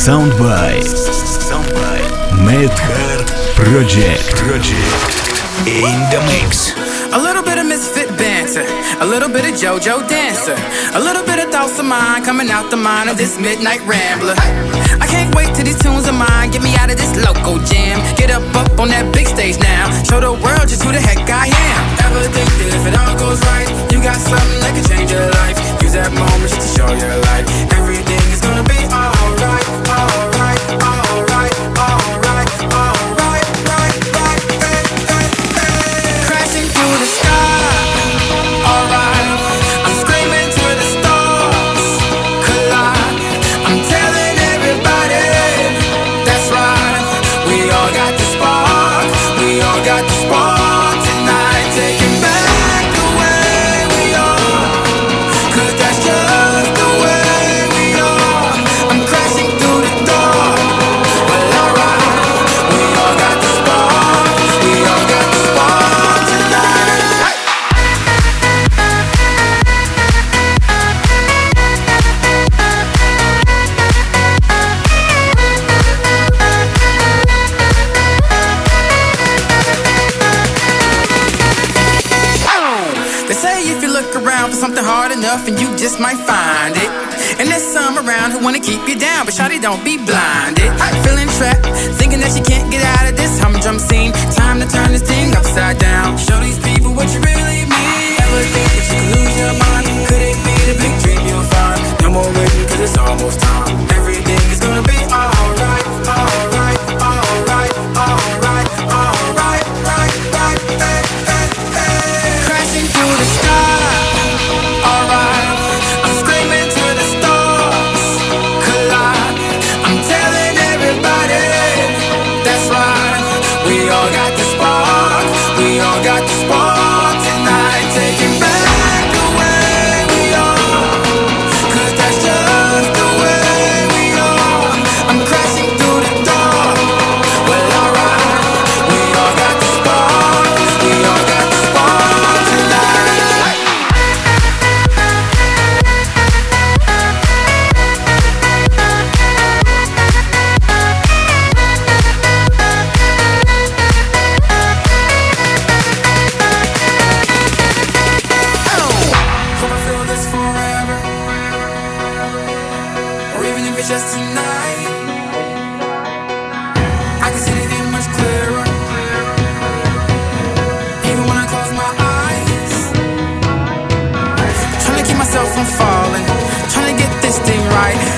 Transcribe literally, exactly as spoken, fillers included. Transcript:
Soundby. Soundby. Madheart Project. Project. In the mix. A little bit of misfit banter, a little bit of JoJo dancer, a little bit of thoughts of mine coming out the mind of this midnight rambler. I can't wait till these tunes of mine get me out of this local jam. Get up, up on that big stage now, show the world just who the heck I am. Ever think that if it all goes right, you got something that can change your life? Use that moment just to show your light. Everything is gonna be alright, alright, alright, alright, alright, right, right, hey, hey, hey. Crashing through the sky, alright. I'm screaming to the stars, collide. I'm telling everybody, that's right. We all got the spark, we all got the spark tonight. Taking back the way we are, 'cause that's just the way we are. I'm crashing through the door, well alright. We all got the spark, we all got the spark tonight. They say if you look around for something hard enough, and you just might find it. And there's some around who wanna keep you down, but shawty, don't be blinded. Feeling trapped, thinking that you can't get out of this humdrum scene. Time to turn this thing upside down. Show these people what you really mean. Ever think that you could lose your mind? Could it be the big dream you'll find? No more waiting, 'cause it's almost time. Everything is gonna be alright, alright, alright, alright, alright, right, right, hey, hey, hey. Crashing through the sky, alright. I'm screaming to the stars, collide. I'm telling everybody, that's right. We all got the spark, we all got the spark tonight. Taking back the way we are, 'cause that's just the way we are. I'm crashing through the door, well alright. We all got the spark, we all got the spark tonight. Hope I feel this forever, or even if it's just tonight. I can see the end much clearer, even when I close my eyes. Trying to keep myself from falling, trying to get this thing right.